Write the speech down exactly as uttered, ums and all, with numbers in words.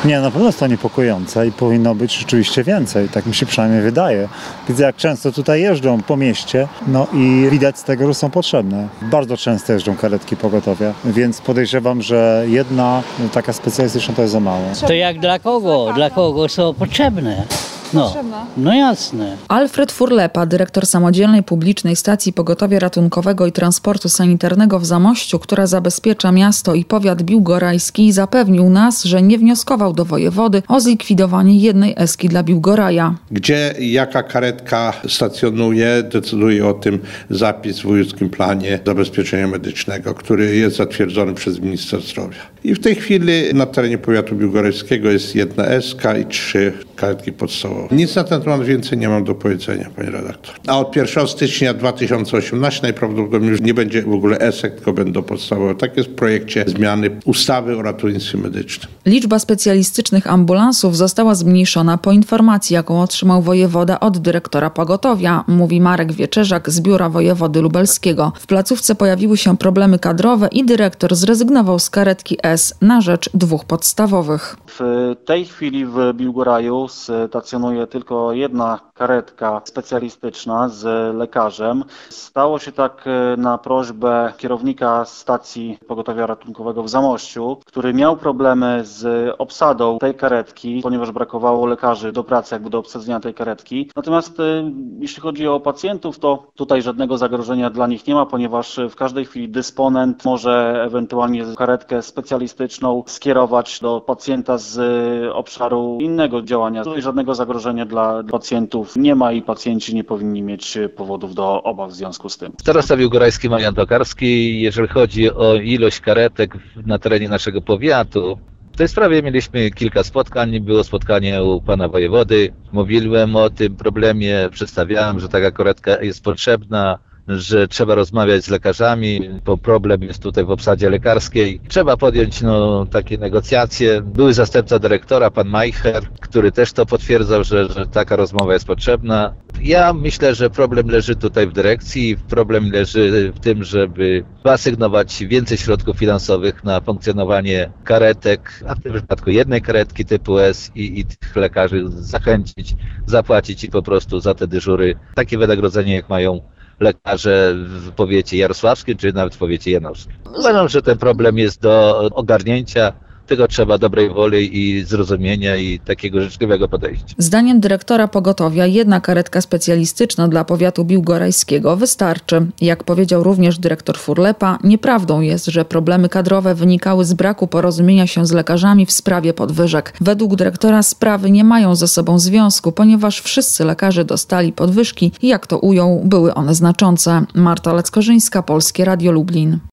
Nie, na pewno jest to niepokojące i powinno być rzeczywiście więcej, tak mi się przynajmniej wydaje. Widzę, jak często tutaj jeżdżą po mieście, no i widać z tego, że są potrzebne. Bardzo często jeżdżą karetki pogotowia, więc podejrzewam, że jedna taka specjalistyczna to jest za mało. To jak dla kogo? Dla kogo są potrzebne? No, no jasne. Alfred Furlepa, dyrektor samodzielnej publicznej stacji pogotowia ratunkowego i transportu sanitarnego w Zamościu, która zabezpiecza miasto i powiat biłgorajski, zapewnił nas, że nie wnioskował do wojewody o zlikwidowanie jednej eski dla Biłgoraja. Gdzie jaka karetka stacjonuje, decyduje o tym zapis w wojewódzkim planie zabezpieczenia medycznego, który jest zatwierdzony przez ministra zdrowia. I w tej chwili na terenie powiatu biłgorajskiego jest jedna eska i trzy karetki podstawowe. Nic na ten temat więcej nie mam do powiedzenia, panie redaktor. A od pierwszego stycznia dwa tysiące osiemnastego najprawdopodobniej już nie będzie w ogóle esek, tylko będą podstawowe. Tak jest w projekcie zmiany ustawy o ratownictwie medycznym. Liczba specjalistycznych ambulansów została zmniejszona po informacji, jaką otrzymał wojewoda od dyrektora pogotowia, mówi Marek Wieczerzak z biura wojewody lubelskiego. W placówce pojawiły się problemy kadrowe i dyrektor zrezygnował z karetki S na rzecz dwóch podstawowych. W tej chwili w Biłgoraju stacjonuje tylko jedna karetka specjalistyczna z lekarzem. Stało się tak na prośbę kierownika stacji pogotowia ratunkowego w Zamościu, który miał problemy z obsadą tej karetki, ponieważ brakowało lekarzy do pracy, jakby do obsadzenia tej karetki. Natomiast jeśli chodzi o pacjentów, to tutaj żadnego zagrożenia dla nich nie ma, ponieważ w każdej chwili dysponent może ewentualnie karetkę specjalistyczną skierować do pacjenta z obszaru innego działania. Tutaj żadnego zagrożenia dla pacjentów nie ma i pacjenci nie powinni mieć powodów do obaw w związku z tym. Starosta biłgorajski Marian Tokarski, jeżeli chodzi o ilość karetek na terenie naszego powiatu, w tej sprawie mieliśmy kilka spotkań. Było spotkanie u pana wojewody. Mówiłem o tym problemie, przedstawiałem, że taka karetka jest potrzebna, że trzeba rozmawiać z lekarzami, bo problem jest tutaj w obsadzie lekarskiej. Trzeba podjąć no, takie negocjacje. Były zastępca dyrektora, pan Majcher, który też to potwierdzał, że, że taka rozmowa jest potrzebna. Ja myślę, że problem leży tutaj w dyrekcji, problem leży w tym, żeby wyasygnować więcej środków finansowych na funkcjonowanie karetek, a w tym przypadku jednej karetki typu S i, i tych lekarzy zachęcić, zapłacić i po prostu za te dyżury takie wynagrodzenie, jak mają lekarze w powiecie jarosławskim, czy nawet w powiecie janowskim. Uważam, że ten problem jest do ogarnięcia, tylko trzeba dobrej woli i zrozumienia i takiego życzliwego podejścia. Zdaniem dyrektora pogotowia jedna karetka specjalistyczna dla powiatu biłgorajskiego wystarczy. Jak powiedział również dyrektor Furlepa, nieprawdą jest, że problemy kadrowe wynikały z braku porozumienia się z lekarzami w sprawie podwyżek. Według dyrektora sprawy nie mają ze sobą związku, ponieważ wszyscy lekarze dostali podwyżki i jak to ujął, były one znaczące. Marta Leckorzyńska, Polskie Radio Lublin.